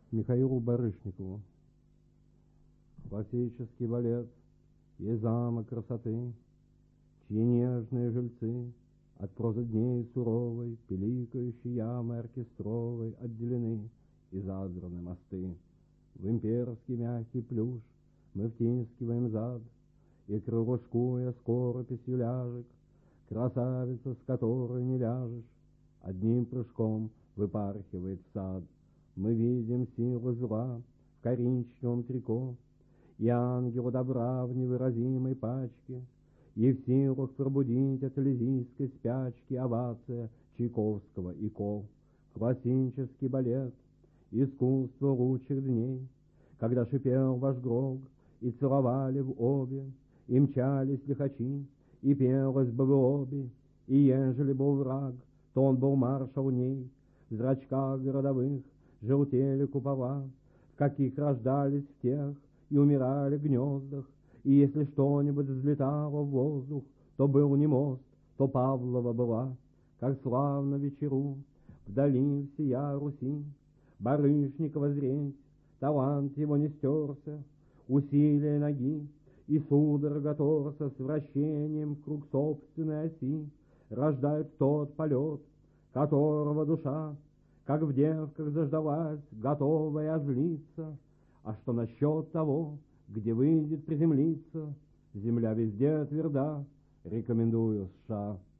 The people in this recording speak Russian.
Михаилу Барышникову. Классический балет и замок красоты, чьи нежные жильцы от прозы дней суровой, пиликающей ямы оркестровой отделены и задраны мосты. В имперский мягкий плюш мы втискиваем зад, и кружкуя скорописью ляжек, красавица, с которой не ляжешь, одним прыжком выпархивает в сад. Мы видим силу зла в коричневом трико и ангела добра в невыразимой пачке, и в силах пробудить от элизийской спячки овация Чайковского и Ко. Классический балет, искусство лучших дней, когда шипел ваш грог, и целовали в обе, и мчались лихачи, и пелось бы в обе, и ежели был враг, то он был маршал ней. В зрачках городовых желтели купола, в каких рождались в тех и умирали в гнездах, и если что-нибудь взлетало в воздух, то был не мост, то Павлова была. Как славно вечеру вдали всея Руси Барышникова зреть, талант его не стерся, усилие ноги и судорога торса с вращением вкруг собственной оси рождают тот полет, которого душа, как в девках, заждалась, готовая озлиться. А что насчет того, где выйдет приземлиться? Земля везде тверда, рекомендую США.